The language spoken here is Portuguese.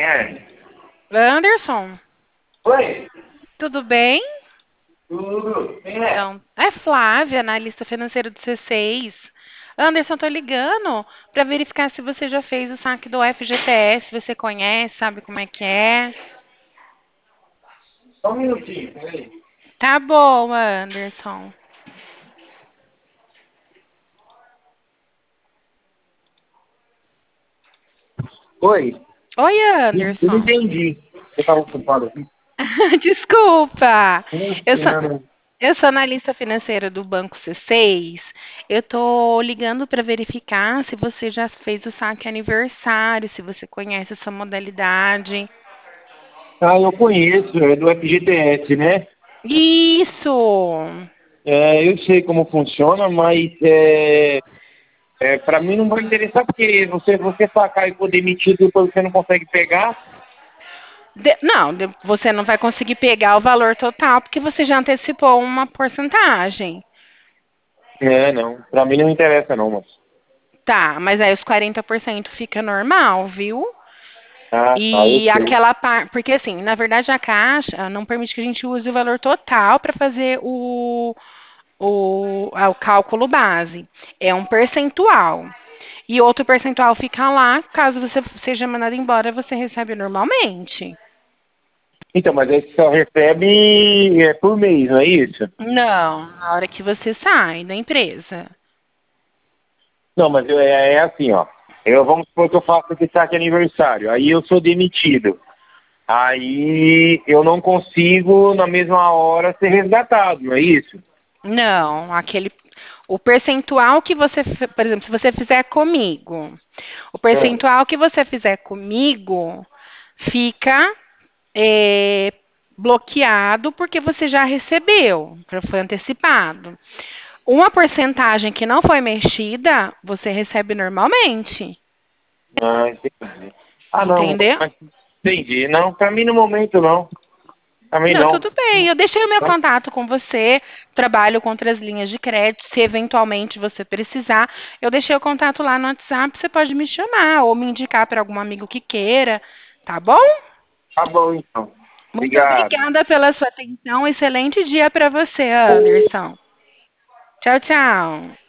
é? Anderson, Oi, tudo bem? tudo. Quem é? Então, é Flávia, analista financeira do C6. Anderson, tô ligando para verificar se você já fez o saque do FGTS, se você conhece, sabe como é que é. Só um minutinho, peraí. Tá bom, Anderson. Oi, Oi, eu não Anderson. entendi. Você estava ocupado aqui? Desculpa. Eu sou, Não. eu sou analista financeira do Banco C6. Eu tô ligando para verificar se você já fez o saque aniversário, se você conhece essa modalidade. Ah, eu conheço, é do FGTS, né? Isso! É, eu sei como funciona, mas para mim não vai interessar porque você sacar e for demitido depois você não consegue pegar. Não, você não vai conseguir pegar o valor total porque você já antecipou uma porcentagem. É, não. Para mim não interessa não, mas. Tá, mas aí os 40% fica normal, viu? Ah, tá, eu E sei. aquela parte, porque assim, na verdade a Caixa não permite que a gente use o valor total para fazer o cálculo base. É um percentual. E outro percentual fica lá, caso você seja mandado embora, você recebe normalmente. Então, mas aí você só recebe por mês, não é isso? Não, na hora que você sai da empresa. Não, mas é assim, ó. Vamos supor que eu faço esse saque aniversário. Aí eu sou demitido. Aí eu não consigo, na mesma hora, ser resgatado, não é isso? Não, o percentual que você, por exemplo, se você fizer comigo, o É. percentual que você fizer comigo fica é, bloqueado porque você já recebeu, já foi antecipado. Uma porcentagem que não foi mexida, você recebe normalmente, Ah, entendi. Ah, não. entendeu? Mas entendi. Não, pra mim no momento não. Pra mim Não, não. tudo bem. Eu deixei o meu Não? contato com você. Trabalho com outras linhas de crédito. Se eventualmente você precisar, eu deixei o contato lá no WhatsApp. Você pode me chamar ou me indicar para algum amigo que queira. Tá bom? Tá bom, então. Muito Obrigado. obrigada pela sua atenção. Excelente dia para você, Anderson. Tchau, tchau.